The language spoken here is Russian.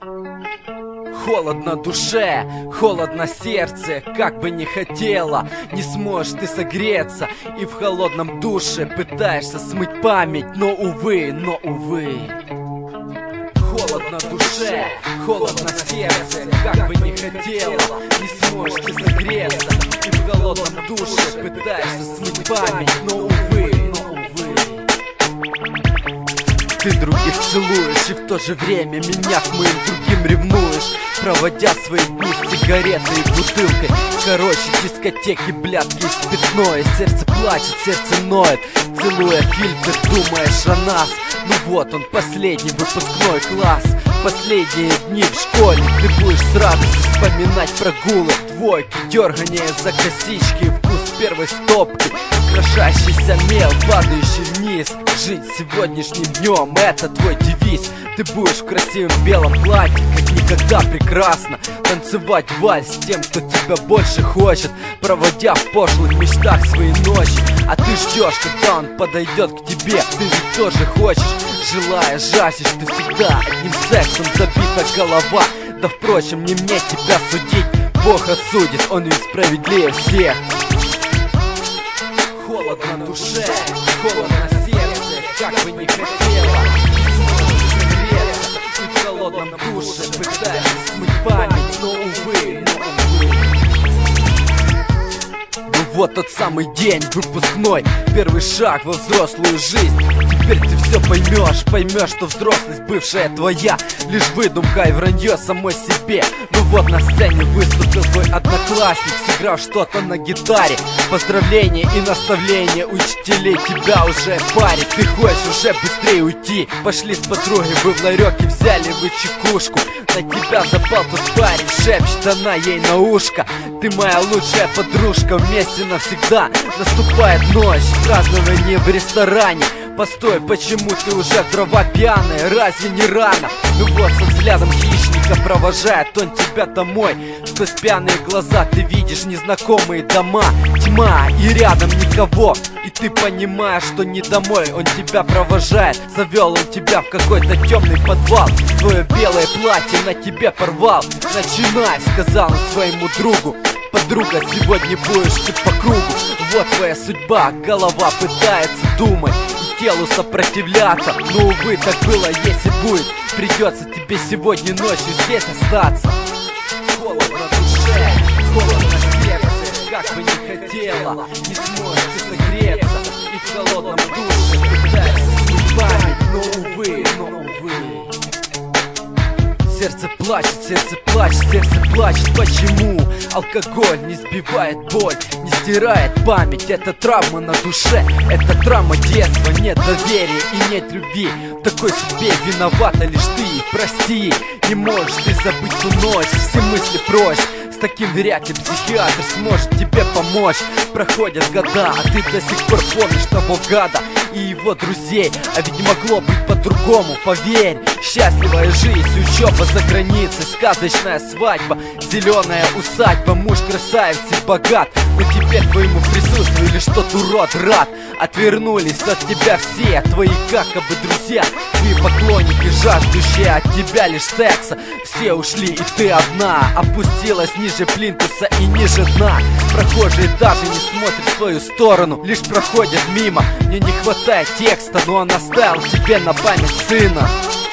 Холодно душе, холодно сердце, как бы не хотела, не сможешь ты согреться. И в холодном душе пытаешься смыть память, но увы. Холодно душе, холодно сердце, как бы не хотела, не сможешь ты согреться. И в холодном душе пытаешься смыть память, но увы. Ты других целуешь и в то же время меня к моим другим ревнуешь, проводя свои дни с сигаретой и бутылкой. Короче, дискотеки, блядки и спиртное. Сердце плачет, сердце ноет, целуя фильтр, думаешь о нас. Ну вот он, последний выпускной класс, последние дни в школе. Ты будешь с радостью вспоминать прогулы, двойки, дергание за косички, вкус первой стопки, крошащийся мел, падающий вниз. Жить сегодняшним днем — это твой девиз. Ты будешь в красивом белом платье, как никогда прекрасно, танцевать вальс с тем, кто тебя больше хочет, проводя в пошлых мечтах свои ночи. А ты ждешь, когда он подойдет к тебе. Ты ведь тоже хочешь, желая, жаждешь. Ты всегда одним сексом забита голова. Да впрочем, не мне тебя судить, Бог осудит, он ведь справедливее всех. Холодно на душе, холодно на сердце, как бы не хотела, не сможешь согреться. Ты в холодном душе пытаешься смыть память, но увы. Ну вот тот самый день выпускной, первый шаг во взрослую жизнь. Теперь ты все поймешь, что взрослость бывшая твоя лишь выдумка и вранье самой себе. Ну вот на сцене выступил твой одноклассник, сыграв что-то на гитаре. Поздравления и наставления учителей тебя уже парит. Ты хочешь уже быстрее уйти. Пошли с подругой вы в ларек и взяли вы чекушку. На тебя запал тот парень, шепчет она ей на ушко: ты моя лучшая подружка, вместе навсегда. Наступает ночь, празднование в ресторане. Постой, почему ты уже в дрова пьяная? Разве не рано? Ну вот со взглядом хищника провожает он тебя домой. Сквозь пьяные глаза ты видишь незнакомые дома. Тьма и рядом никого, и ты понимаешь, что не домой он тебя провожает. Завел он тебя в какой-то темный подвал, твое белое платье на тебе порвал. Начинай, сказал он своему другу. Подруга, сегодня будешь ты по кругу. Вот твоя судьба, голова пытается думать, телу сопротивляться. Но увы, так было, если будет, придется тебе сегодня ночью здесь остаться. Холодно на душе, холодно на сердце, как бы не хотела, не сможешь ты согреться. И в холодном душе пытаешься смыть память, но увы. Сердце плачет, почему? Алкоголь не сбивает боль, не стирает память. Это травма на душе, это травма детства. Нет доверия и нет любви, в такой судьбе виновата лишь ты. Прости, не можешь ты забыть ту ночь, все мысли прочь. С таким вряд ли психиатр сможет тебе помочь. Проходят года, а ты до сих пор помнишь того гада и его друзей. А ведь могло быть по-другому, поверь. Счастливая жизнь, учеба за границей, сказочная свадьба, зеленая усадьба, муж красавец и богат. Но теперь твоему присутствию лишь тот урод рад. Отвернулись от тебя все твои якобы друзья, твои поклонники, жаждущие от тебя лишь секса. Все ушли, и ты одна опустилась ниже плинтуса и ниже дна. Прохожие даже не смотрят в твою сторону, лишь проходят мимо. Мне не хватает текста, но он оставил тебе на память сына.